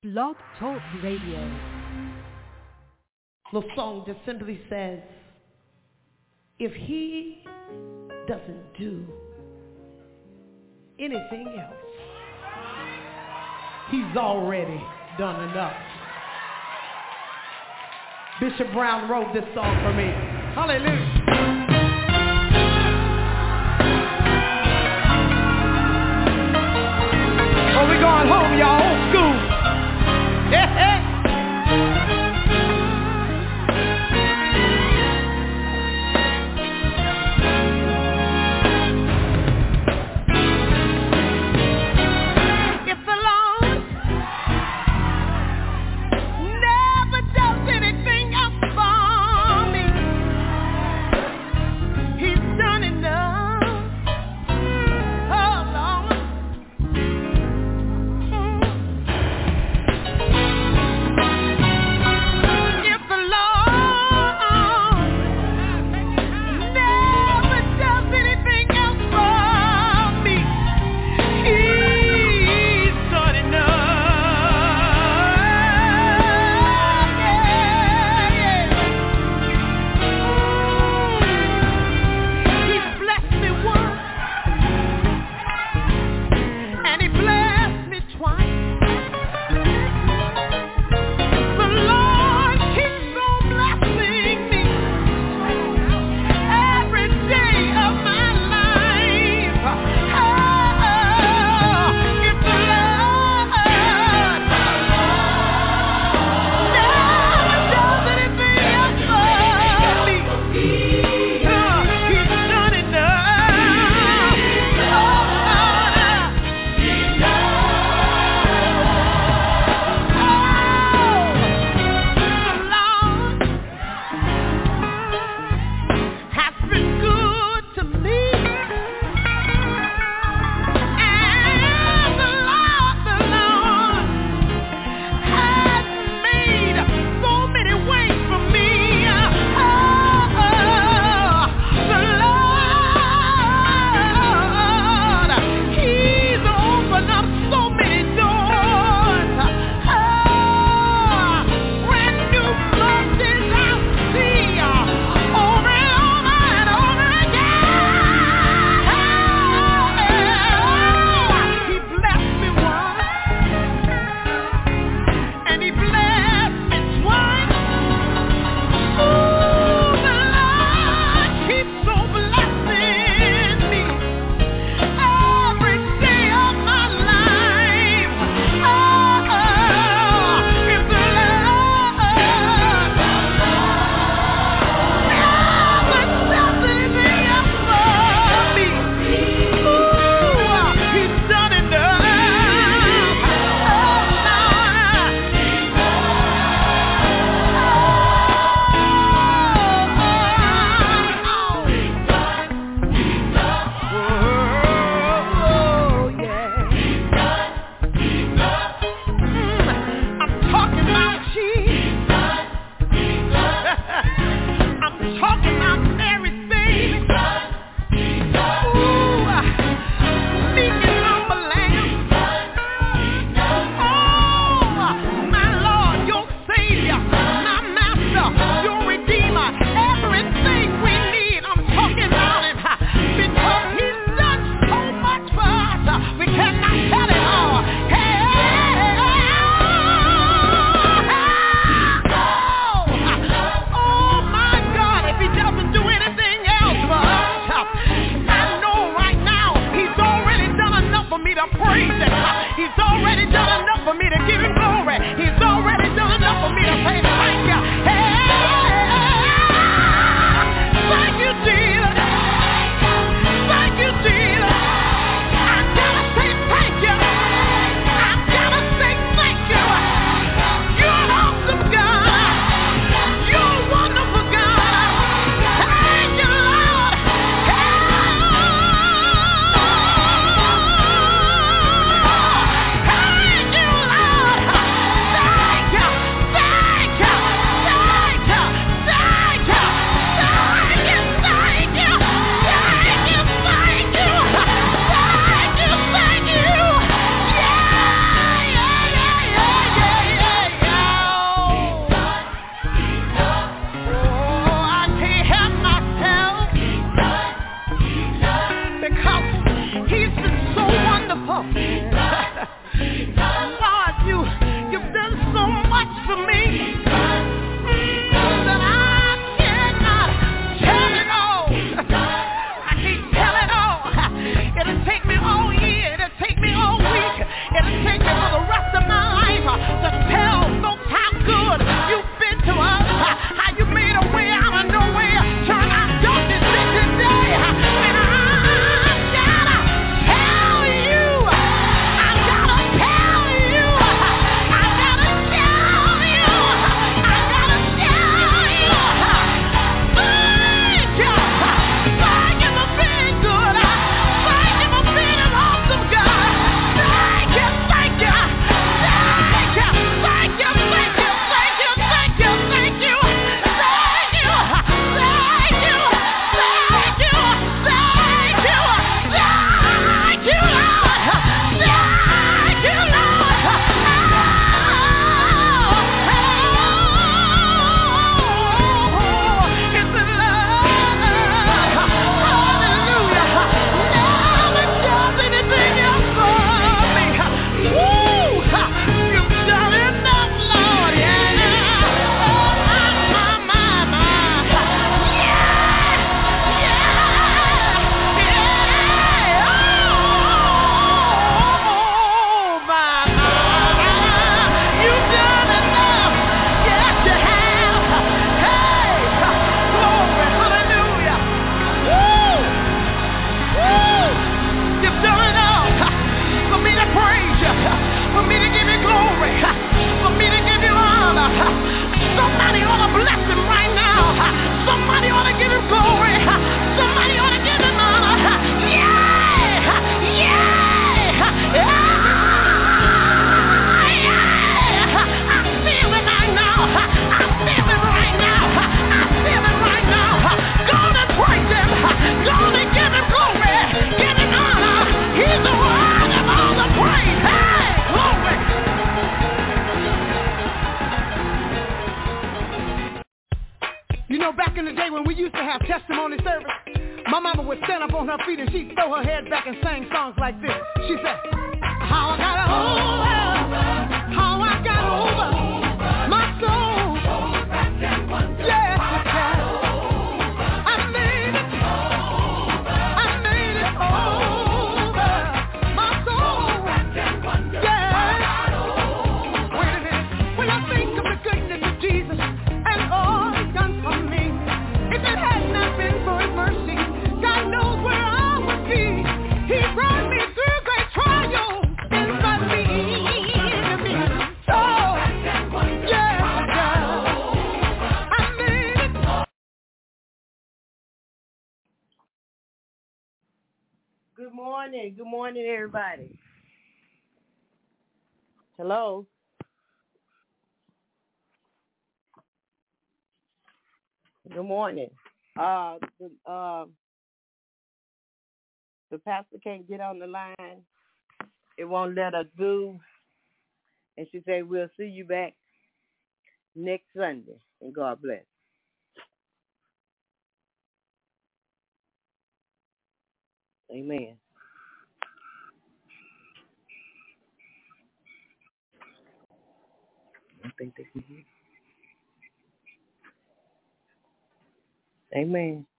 Blog Talk Radio. The song just simply says, if he doesn't do anything else, he's already done enough. Bishop Brown wrote this song for me. Hallelujah. Oh, we going home, y'all. Old school. Yeah. Back in the day when we used to have testimony service, my mama would stand up on her feet and she'd throw her head back and sing songs like this. She said, how I got over, how I got over my soul. Yes, yes. I made it over my soul. Yeah. Wait a minute. When I think of the goodness of Jesus and all He's done for me, if it had not been for His mercy, God knows where I would be. He brought me through great trials and brought me enemy. So, yeah, I made it. Good morning, everybody. Hello. Good morning. The pastor can't get on the line. It won't let her do. And she said, we'll see you back next Sunday. And God bless. Amen. I think they can hear. Amen.